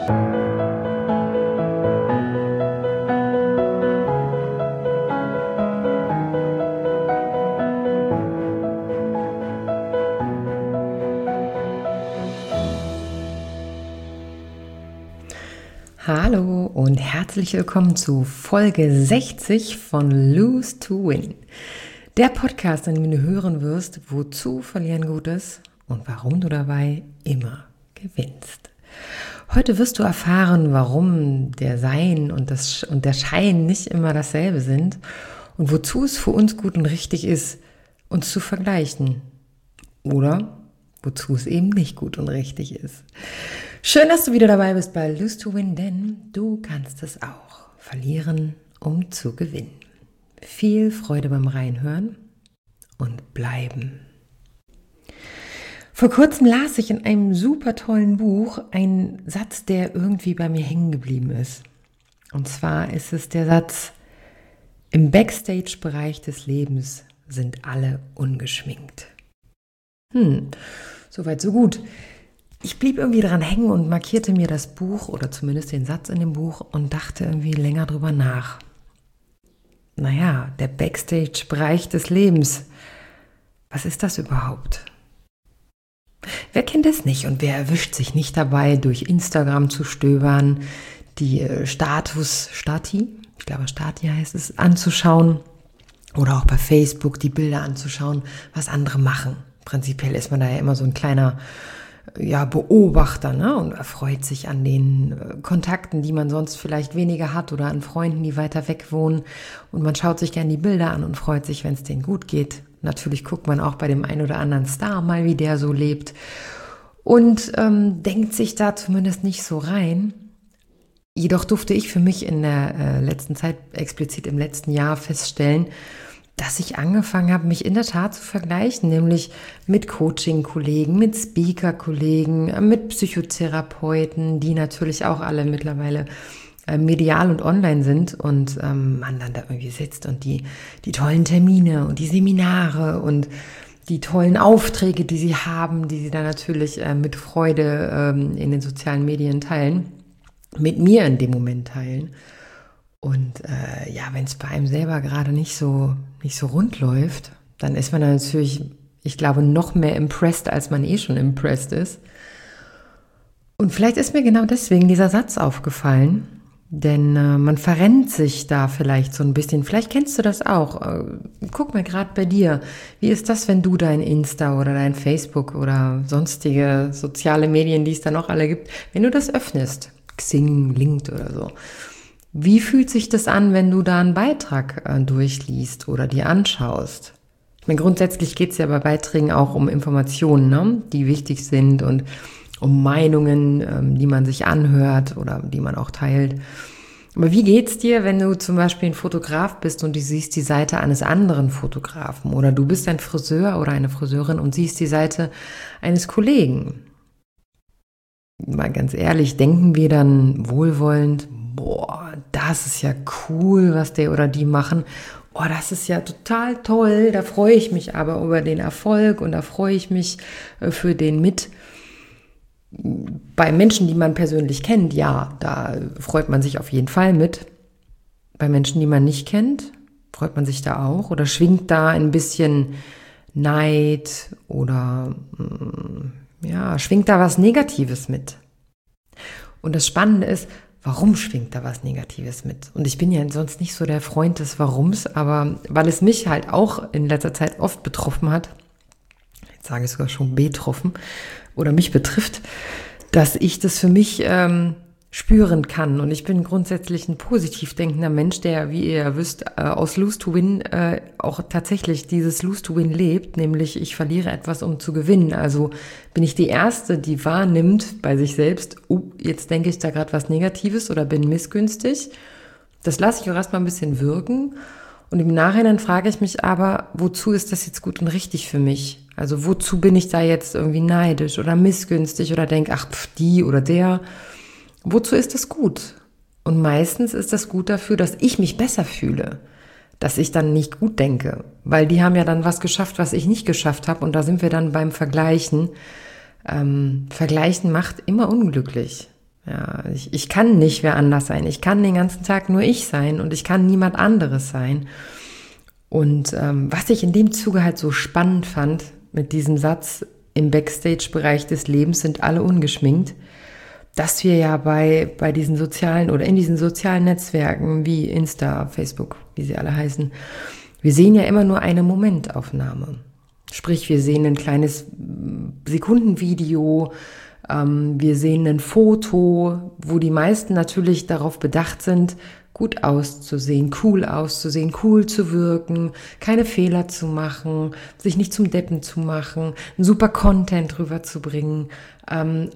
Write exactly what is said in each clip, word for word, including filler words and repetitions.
Hallo und herzlich willkommen zu Folge sechzig von Lose to Win. Der Podcast, an dem du hören wirst, wozu Verlieren gut ist und warum du dabei immer gewinnst. Heute wirst du erfahren, warum der Sein und, das, und der Schein nicht immer dasselbe sind und wozu es für uns gut und richtig ist, uns zu vergleichen. Oder wozu es eben nicht gut und richtig ist. Schön, dass du wieder dabei bist bei Lose to Win, denn du kannst es auch. Verlieren, um zu gewinnen. Viel Freude beim Reinhören und bleiben. Vor kurzem las ich in einem super tollen Buch einen Satz, der irgendwie bei mir hängen geblieben ist. Und zwar ist es der Satz: Im Backstage-Bereich des Lebens sind alle ungeschminkt. Hm, soweit so gut. Ich blieb irgendwie dran hängen und markierte mir das Buch oder zumindest den Satz in dem Buch und dachte irgendwie länger drüber nach. Naja, der Backstage-Bereich des Lebens. Was ist das überhaupt? Wer kennt es nicht und wer erwischt sich nicht dabei, durch Instagram zu stöbern, die Status, Stati, ich glaube Stati heißt es, anzuschauen oder auch bei Facebook die Bilder anzuschauen, was andere machen. Prinzipiell ist man da ja immer so ein kleiner ja, Beobachter, ne? Und erfreut sich an den äh, Kontakten, die man sonst vielleicht weniger hat oder an Freunden, die weiter weg wohnen. Und man schaut sich gerne die Bilder an und freut sich, wenn es denen gut geht. Natürlich guckt man auch bei dem einen oder anderen Star mal, wie der so lebt und ähm, denkt sich da zumindest nicht so rein. Jedoch durfte ich für mich in der äh, letzten Zeit, explizit im letzten Jahr, feststellen, dass ich angefangen habe, mich in der Tat zu vergleichen, nämlich mit Coaching-Kollegen, mit Speaker-Kollegen, mit Psychotherapeuten, die natürlich auch alle mittlerweile äh, medial und online sind und ähm, man dann da irgendwie sitzt und die, die tollen Termine und die Seminare und die tollen Aufträge, die sie haben, die sie dann natürlich äh, mit Freude ähm, in den sozialen Medien teilen, mit mir in dem Moment teilen. Und äh, ja, wenn es bei einem selber gerade nicht so nicht so rund läuft, dann ist man natürlich, ich glaube, noch mehr impressed, als man eh schon impressed ist. Und vielleicht ist mir genau deswegen dieser Satz aufgefallen, denn äh, man verrennt sich da vielleicht so ein bisschen. Vielleicht kennst du das auch. Äh, guck mal gerade bei dir. Wie ist das, wenn du dein Insta oder dein Facebook oder sonstige soziale Medien, die es da noch alle gibt, wenn du das öffnest, Xing, LinkedIn oder so? Wie fühlt sich das an, wenn du da einen Beitrag äh, durchliest oder dir anschaust? Ich meine, grundsätzlich geht es ja bei Beiträgen auch um Informationen, ne, die wichtig sind und um Meinungen, ähm, die man sich anhört oder die man auch teilt. Aber wie geht's dir, wenn du zum Beispiel ein Fotograf bist und du siehst die Seite eines anderen Fotografen oder du bist ein Friseur oder eine Friseurin und siehst die Seite eines Kollegen? Mal ganz ehrlich, denken wir dann wohlwollend, boah, das ist ja cool, was der oder die machen. Oh, das ist ja total toll. Da freue ich mich aber über den Erfolg und da freue ich mich für den mit. Bei Menschen, die man persönlich kennt, ja, da freut man sich auf jeden Fall mit. Bei Menschen, die man nicht kennt, freut man sich da auch oder schwingt da ein bisschen Neid oder ja, schwingt da was Negatives mit. Und das Spannende ist, warum schwingt da was Negatives mit? Und ich bin ja sonst nicht so der Freund des Warums, aber weil es mich halt auch in letzter Zeit oft betroffen hat, jetzt sage ich sogar schon betroffen, oder mich betrifft, dass ich das für mich ähm, spüren kann. Und ich bin grundsätzlich ein positiv denkender Mensch, der, wie ihr ja wisst, äh, aus Lose to Win äh, auch tatsächlich dieses Lose to Win lebt, nämlich ich verliere etwas, um zu gewinnen. Also bin ich die Erste, die wahrnimmt bei sich selbst, oh, jetzt denke ich da gerade was Negatives oder bin missgünstig. Das lasse ich auch erstmal ein bisschen wirken. Und im Nachhinein frage ich mich aber, wozu ist das jetzt gut und richtig für mich? Also wozu bin ich da jetzt irgendwie neidisch oder missgünstig oder denke, ach, pf, die oder der. Wozu ist das gut? Und meistens ist das gut dafür, dass ich mich besser fühle, dass ich dann nicht gut denke, weil die haben ja dann was geschafft, was ich nicht geschafft habe und da sind wir dann beim Vergleichen. Ähm, Vergleichen macht immer unglücklich. Ja, Ich, ich kann nicht wer anders sein. Ich kann den ganzen Tag nur ich sein und ich kann niemand anderes sein. Und ähm, was ich in dem Zuge halt so spannend fand, mit diesem Satz, im Backstage-Bereich des Lebens sind alle ungeschminkt, dass wir ja bei, bei diesen sozialen oder in diesen sozialen Netzwerken wie Insta, Facebook, wie sie alle heißen, wir sehen ja immer nur eine Momentaufnahme. Sprich, wir sehen ein kleines Sekundenvideo, ähm, wir sehen ein Foto, wo die meisten natürlich darauf bedacht sind, gut auszusehen, cool auszusehen, cool zu wirken, keine Fehler zu machen, sich nicht zum Deppen zu machen, einen super Content rüberzubringen, ähm,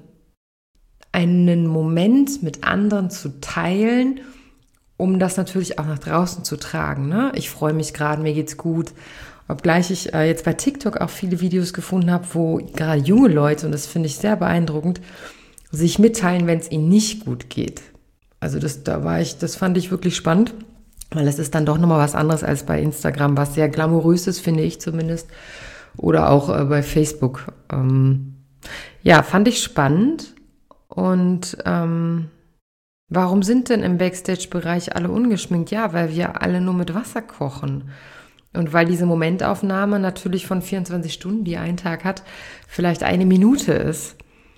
einen Moment mit anderen zu teilen, um das natürlich auch nach draußen zu tragen. Ne? Ich freue mich gerade, mir geht's gut. Obgleich ich äh, jetzt bei TikTok auch viele Videos gefunden habe, wo gerade junge Leute, und das finde ich sehr beeindruckend, sich mitteilen, wenn es ihnen nicht gut geht. Also das, da war ich, das fand ich wirklich spannend, weil es ist dann doch nochmal was anderes als bei Instagram, was sehr glamourös ist, finde ich zumindest, oder auch äh, bei Facebook. Ähm, ja, fand ich spannend. Und ähm, warum sind denn im Backstage-Bereich alle ungeschminkt? Ja, weil wir alle nur mit Wasser kochen. Und weil diese Momentaufnahme natürlich von vierundzwanzig Stunden, die ein Tag hat, vielleicht eine Minute ist.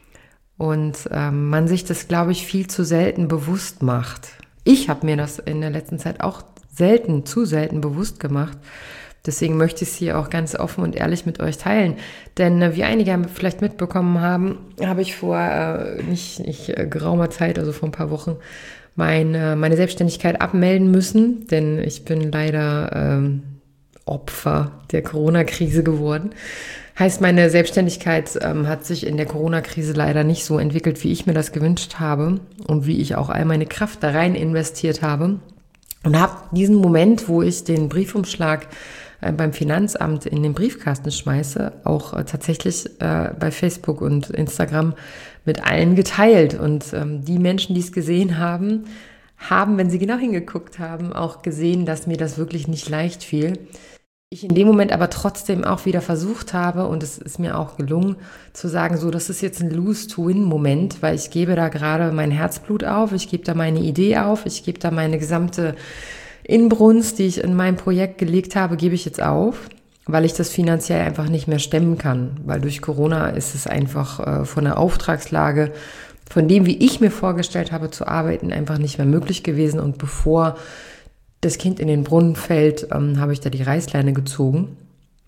Und ähm, man sich das, glaube ich, viel zu selten bewusst macht. Ich habe mir das in der letzten Zeit auch selten, zu selten bewusst gemacht. Deswegen möchte ich es hier auch ganz offen und ehrlich mit euch teilen. Denn äh, wie einige vielleicht mitbekommen haben, habe ich vor äh, nicht, nicht äh, geraumer Zeit, also vor ein paar Wochen, meine, meine Selbstständigkeit abmelden müssen. Denn ich bin leider ähm, Opfer der Corona-Krise geworden. Heißt, meine Selbstständigkeit ähm, hat sich in der Corona-Krise leider nicht so entwickelt, wie ich mir das gewünscht habe und wie ich auch all meine Kraft da rein investiert habe. Und habe diesen Moment, wo ich den Briefumschlag äh, beim Finanzamt in den Briefkasten schmeiße, auch äh, tatsächlich äh, bei Facebook und Instagram mit allen geteilt. Und ähm, die Menschen, die es gesehen haben, haben, wenn sie genau hingeguckt haben, auch gesehen, dass mir das wirklich nicht leicht fiel. Ich in dem Moment aber trotzdem auch wieder versucht habe, und es ist mir auch gelungen, zu sagen, so, das ist jetzt ein Lose-to-Win-Moment, weil ich gebe da gerade mein Herzblut auf, ich gebe da meine Idee auf, ich gebe da meine gesamte Inbrunst, die ich in mein Projekt gelegt habe, gebe ich jetzt auf, weil ich das finanziell einfach nicht mehr stemmen kann, weil durch Corona ist es einfach äh, von der Auftragslage, von dem, wie ich mir vorgestellt habe zu arbeiten, einfach nicht mehr möglich gewesen. Und bevor das Kind in den Brunnen fällt, ähm, habe ich da die Reißleine gezogen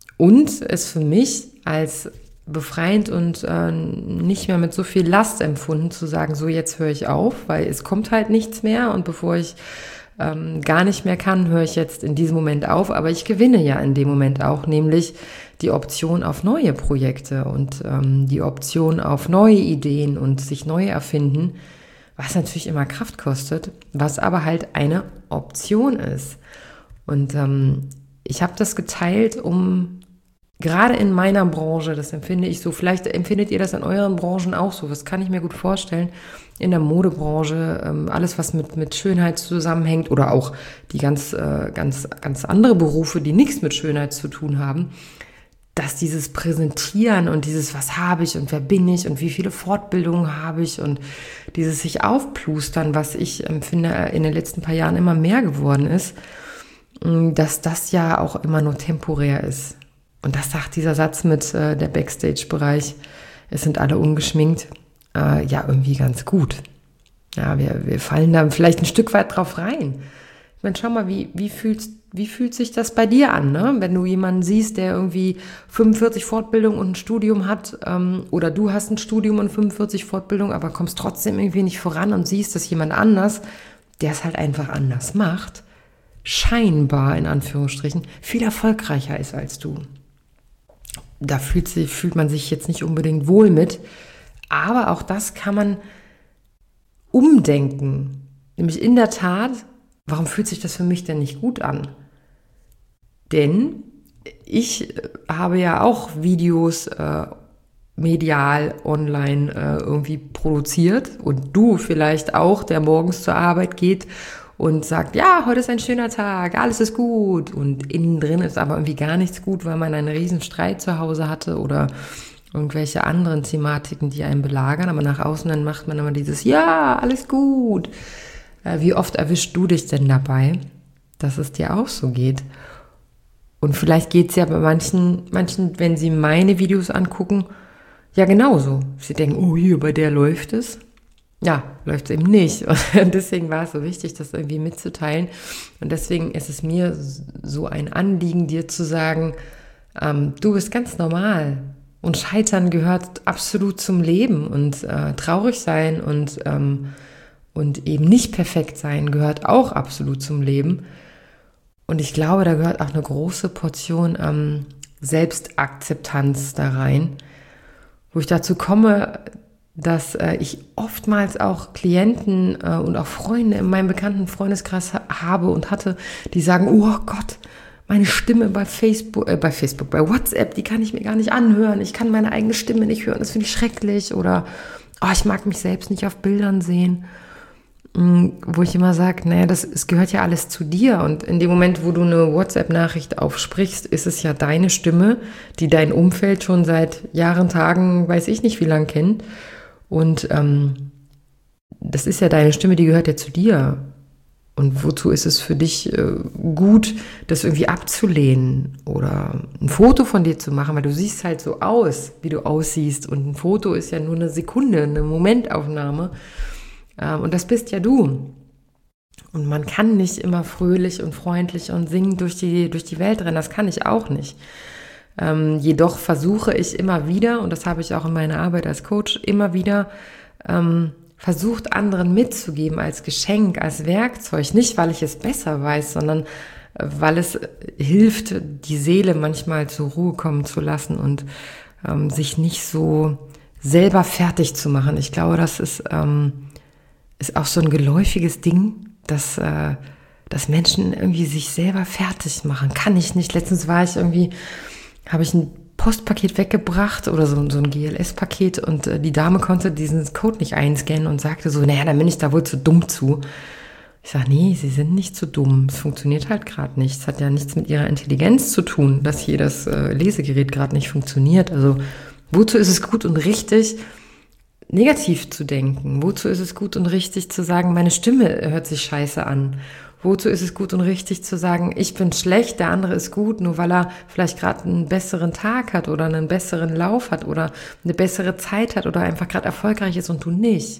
und es für mich als befreiend und äh, nicht mehr mit so viel Last empfunden, zu sagen, so jetzt höre ich auf, weil es kommt halt nichts mehr und bevor ich ähm, gar nicht mehr kann, höre ich jetzt in diesem Moment auf, aber ich gewinne ja in dem Moment auch, nämlich die Option auf neue Projekte und ähm, die Option auf neue Ideen und sich neu erfinden, was natürlich immer Kraft kostet, was aber halt eine Option ist. Und ähm, ich habe das geteilt, um gerade in meiner Branche, das empfinde ich so, vielleicht empfindet ihr das in euren Branchen auch so, das kann ich mir gut vorstellen, in der Modebranche, ähm, alles was mit, mit Schönheit zusammenhängt oder auch die ganz, äh, ganz, ganz andere Berufe, die nichts mit Schönheit zu tun haben, dass dieses Präsentieren und dieses, was habe ich und wer bin ich und wie viele Fortbildungen habe ich und dieses sich aufplustern, was ich empfinde in den letzten paar Jahren immer mehr geworden ist, dass das ja auch immer nur temporär ist. Und das sagt dieser Satz mit äh, der Backstage-Bereich, es sind alle ungeschminkt, äh, ja irgendwie ganz gut. Ja, wir, wir fallen da vielleicht ein Stück weit drauf rein. Ich meine, schau mal, wie, wie fühlst Wie fühlt sich das bei dir an, ne? Wenn du jemanden siehst, der irgendwie fünfundvierzig Fortbildungen und ein Studium hat, ähm, oder du hast ein Studium und fünfundvierzig Fortbildungen, aber kommst trotzdem irgendwie nicht voran und siehst, dass jemand anders, der es halt einfach anders macht, scheinbar in Anführungsstrichen viel erfolgreicher ist als du. Da fühlt, sich, fühlt man sich jetzt nicht unbedingt wohl mit, aber auch das kann man umdenken. Nämlich in der Tat, warum fühlt sich das für mich denn nicht gut an? Denn ich habe ja auch Videos äh, medial online äh, irgendwie produziert und du vielleicht auch, der morgens zur Arbeit geht und sagt, ja, heute ist ein schöner Tag, alles ist gut und innen drin ist aber irgendwie gar nichts gut, weil man einen riesen Streit zu Hause hatte oder irgendwelche anderen Thematiken, die einen belagern, aber nach außen dann macht man immer dieses, ja, alles gut. Äh, wie oft erwischst du dich denn dabei, dass es dir auch so geht? Und vielleicht geht es ja bei manchen, manchen, wenn sie meine Videos angucken, ja genauso. Sie denken, oh hier, bei der läuft es. Ja, läuft es eben nicht. Und deswegen war es so wichtig, das irgendwie mitzuteilen. Und deswegen ist es mir so ein Anliegen, dir zu sagen, ähm, du bist ganz normal. Und Scheitern gehört absolut zum Leben. Und äh, traurig sein und, ähm, und eben nicht perfekt sein gehört auch absolut zum Leben. Und ich glaube, da gehört auch eine große Portion ähm, Selbstakzeptanz da rein, wo ich dazu komme, dass äh, ich oftmals auch Klienten äh, und auch Freunde in meinem bekannten Freundeskreis ha- habe und hatte, die sagen, oh Gott, meine Stimme bei Facebook, äh, bei Facebook, bei WhatsApp, die kann ich mir gar nicht anhören. Ich kann meine eigene Stimme nicht hören, das finde ich schrecklich. Oder oh, ich mag mich selbst nicht auf Bildern sehen. Wo ich immer sage, naja, das, es gehört ja alles zu dir. Und in dem Moment, wo du eine WhatsApp-Nachricht aufsprichst, ist es ja deine Stimme, die dein Umfeld schon seit Jahren, Tagen, weiß ich nicht wie lang kennt. Und ähm, das ist ja deine Stimme, die gehört ja zu dir. Und wozu ist es für dich äh, gut, das irgendwie abzulehnen oder ein Foto von dir zu machen, weil du siehst halt so aus, wie du aussiehst. Und ein Foto ist ja nur eine Sekunde, eine Momentaufnahme. Und das bist ja du. Und man kann nicht immer fröhlich und freundlich und singend durch die, durch die Welt rennen. Das kann ich auch nicht. Ähm, jedoch versuche ich immer wieder, und das habe ich auch in meiner Arbeit als Coach immer wieder, ähm, versucht, anderen mitzugeben als Geschenk, als Werkzeug. Nicht, weil ich es besser weiß, sondern äh, weil es hilft, die Seele manchmal zur Ruhe kommen zu lassen und ähm, sich nicht so selber fertig zu machen. Ich glaube, das ist... Ähm, ist auch so ein geläufiges Ding, dass, äh, dass Menschen irgendwie sich selber fertig machen. Kann ich nicht. Letztens war ich irgendwie, habe ich ein Postpaket weggebracht oder so, so ein G L S-Paket und äh, die Dame konnte diesen Code nicht einscannen und sagte so, naja, dann bin ich da wohl zu dumm zu. Ich sage, nee, Sie sind nicht zu dumm. Es funktioniert halt gerade nicht. Es hat ja nichts mit Ihrer Intelligenz zu tun, dass hier das äh, Lesegerät gerade nicht funktioniert. Also wozu ist es gut und richtig, negativ zu denken? Wozu ist es gut und richtig zu sagen, meine Stimme hört sich scheiße an? Wozu ist es gut und richtig zu sagen, ich bin schlecht, der andere ist gut, nur weil er vielleicht gerade einen besseren Tag hat oder einen besseren Lauf hat oder eine bessere Zeit hat oder einfach gerade erfolgreich ist und du nicht?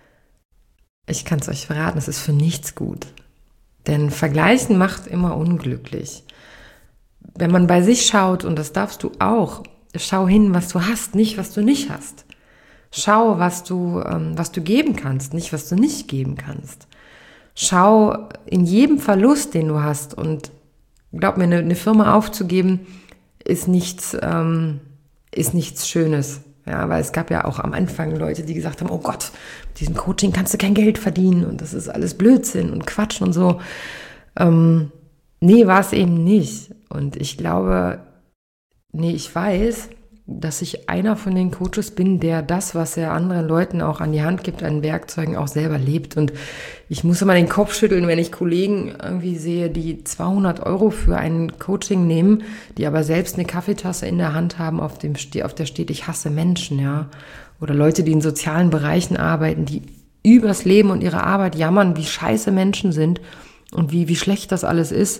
Ich kann es euch verraten, es ist für nichts gut. Denn Vergleichen macht immer unglücklich. Wenn man bei sich schaut, und das darfst du auch, schau hin, was du hast, nicht was du nicht hast. Schau, was du, ähm, was du geben kannst, nicht was du nicht geben kannst. Schau in jedem Verlust, den du hast. Und glaub mir, eine, eine Firma aufzugeben, ist nichts, ähm, ist nichts Schönes. Ja, weil es gab ja auch am Anfang Leute, die gesagt haben, oh Gott, mit diesem Coaching kannst du kein Geld verdienen und das ist alles Blödsinn und Quatsch und so. Ähm, nee, war es eben nicht. Und ich glaube, nee, ich weiß, dass ich einer von den Coaches bin, der das, was er anderen Leuten auch an die Hand gibt, an Werkzeugen auch selber lebt. Und ich muss immer den Kopf schütteln, wenn ich Kollegen irgendwie sehe, die zweihundert Euro für ein Coaching nehmen, die aber selbst eine Kaffeetasse in der Hand haben, auf dem auf der steht, ich hasse Menschen, ja. Oder Leute, die in sozialen Bereichen arbeiten, die übers Leben und ihre Arbeit jammern, wie scheiße Menschen sind und wie, wie schlecht das alles ist.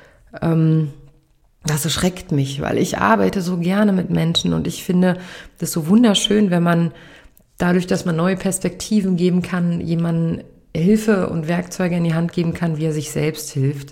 Ähm, Das erschreckt mich, weil ich arbeite so gerne mit Menschen und ich finde das so wunderschön, wenn man dadurch, dass man neue Perspektiven geben kann, jemandem Hilfe und Werkzeuge in die Hand geben kann, wie er sich selbst hilft.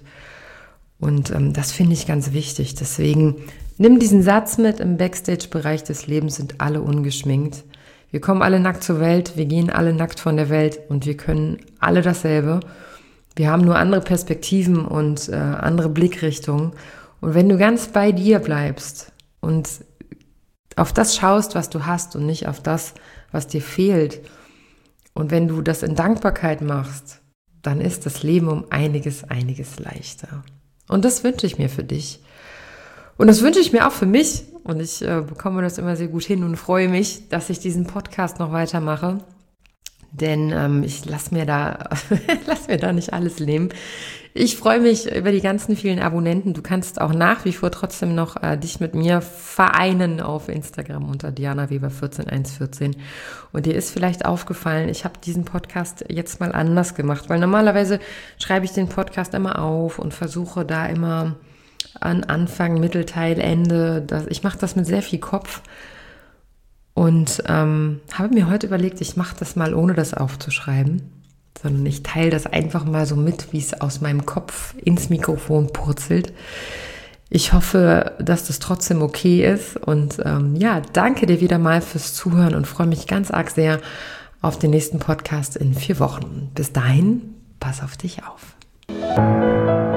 Und ähm, das finde ich ganz wichtig. Deswegen nimm diesen Satz mit, im Backstage-Bereich des Lebens sind alle ungeschminkt. Wir kommen alle nackt zur Welt, wir gehen alle nackt von der Welt und wir können alle dasselbe. Wir haben nur andere Perspektiven und äh, andere Blickrichtungen. Und wenn du ganz bei dir bleibst und auf das schaust, was du hast und nicht auf das, was dir fehlt, und wenn du das in Dankbarkeit machst, dann ist das Leben um einiges, einiges leichter. Und das wünsche ich mir für dich. Und das wünsche ich mir auch für mich. Und ich äh, bekomme das immer sehr gut hin und freue mich, dass ich diesen Podcast noch weitermache. Denn ähm, ich lasse mir da lass mir da nicht alles nehmen. Ich freue mich über die ganzen vielen Abonnenten. Du kannst auch nach wie vor trotzdem noch äh, dich mit mir vereinen auf Instagram unter Diana Weber vierzehn eins vierzehn. Und dir ist vielleicht aufgefallen, ich habe diesen Podcast jetzt mal anders gemacht, weil normalerweise schreibe ich den Podcast immer auf und versuche da immer an Anfang, Mittelteil, Ende. Das, ich mache das mit sehr viel Kopf. Und ähm, habe mir heute überlegt, ich mache das mal ohne das aufzuschreiben, sondern ich teile das einfach mal so mit, wie es aus meinem Kopf ins Mikrofon purzelt. Ich hoffe, dass das trotzdem okay ist und ähm, ja, danke dir wieder mal fürs Zuhören und freue mich ganz arg sehr auf den nächsten Podcast in vier Wochen. Bis dahin, pass auf dich auf.